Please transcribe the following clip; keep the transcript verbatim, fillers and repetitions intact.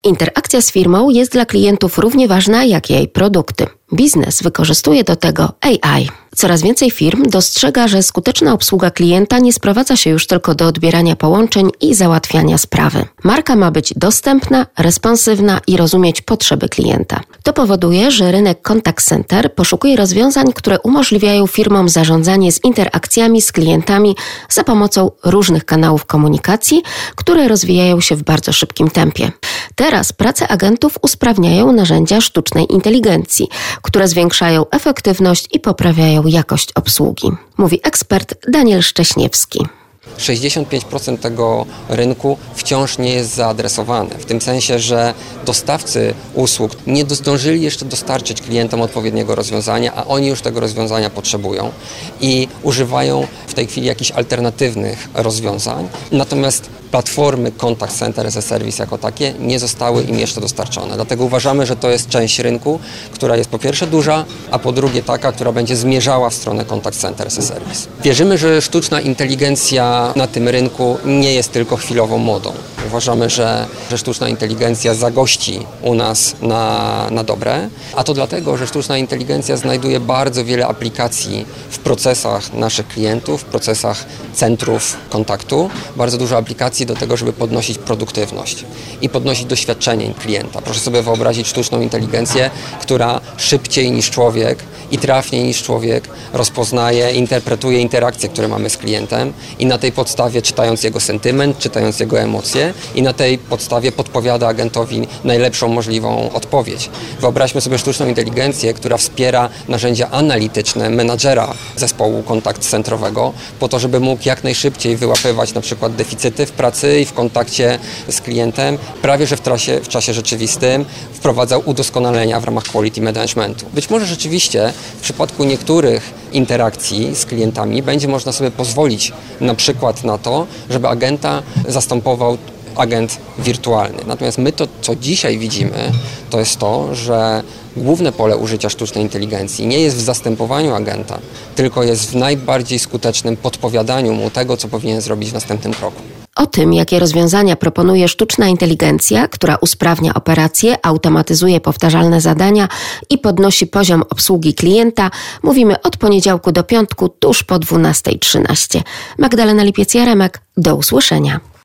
Interakcja z firmą jest dla klientów równie ważna jak jej produkty. Biznes wykorzystuje do tego A I. Coraz więcej firm dostrzega, że skuteczna obsługa klienta nie sprowadza się już tylko do odbierania połączeń i załatwiania sprawy. Marka ma być dostępna, responsywna i rozumieć potrzeby klienta. To powoduje, że rynek contact center poszukuje rozwiązań, które umożliwiają firmom zarządzanie z interakcjami z klientami za pomocą różnych kanałów komunikacji, które rozwijają się w bardzo szybkim tempie. Teraz pracę agentów usprawniają narzędzia sztucznej inteligencji, które zwiększają efektywność i poprawiają jakość obsługi, mówi ekspert Daniel Szcześniewski. sześćdziesiąt pięć procent tego rynku wciąż nie jest zaadresowany. W tym sensie, że dostawcy usług nie zdążyli jeszcze dostarczyć klientom odpowiedniego rozwiązania, a oni już tego rozwiązania potrzebują i używają w tej chwili jakichś alternatywnych rozwiązań. Natomiast platformy Contact Center as a Service jako takie nie zostały im jeszcze dostarczone. Dlatego uważamy, że to jest część rynku, która jest po pierwsze duża, a po drugie taka, która będzie zmierzała w stronę Contact Center as a Service. Wierzymy, że sztuczna inteligencja na tym rynku nie jest tylko chwilową modą. Uważamy, że, że sztuczna inteligencja zagości u nas na, na dobre, a to dlatego, że sztuczna inteligencja znajduje bardzo wiele aplikacji w procesach naszych klientów, w procesach centrów kontaktu, bardzo dużo aplikacji do tego, żeby podnosić produktywność i podnosić doświadczenie klienta. Proszę sobie wyobrazić sztuczną inteligencję, która szybciej niż człowiek i trafniej niż człowiek rozpoznaje, interpretuje interakcje, które mamy z klientem i na tej podstawie, czytając jego sentyment, czytając jego emocje i na tej podstawie podpowiada agentowi najlepszą możliwą odpowiedź. Wyobraźmy sobie sztuczną inteligencję, która wspiera narzędzia analityczne menadżera zespołu kontakt centrowego po to, żeby mógł jak najszybciej wyłapywać na przykład deficyty w pracy i w kontakcie z klientem, prawie że w, trasie, w czasie rzeczywistym wprowadzał udoskonalenia w ramach quality managementu. Być może rzeczywiście w przypadku niektórych interakcji z klientami będzie można sobie pozwolić na przykład na to, żeby agenta zastępował agent wirtualny. Natomiast my to, co dzisiaj widzimy, to jest to, że główne pole użycia sztucznej inteligencji nie jest w zastępowaniu agenta, tylko jest w najbardziej skutecznym podpowiadaniu mu tego, co powinien zrobić w następnym kroku. O tym, jakie rozwiązania proponuje sztuczna inteligencja, która usprawnia operacje, automatyzuje powtarzalne zadania i podnosi poziom obsługi klienta, mówimy od poniedziałku do piątku tuż po dwunasta trzynaście. Magdalena Lipiec-Jaremek, do usłyszenia.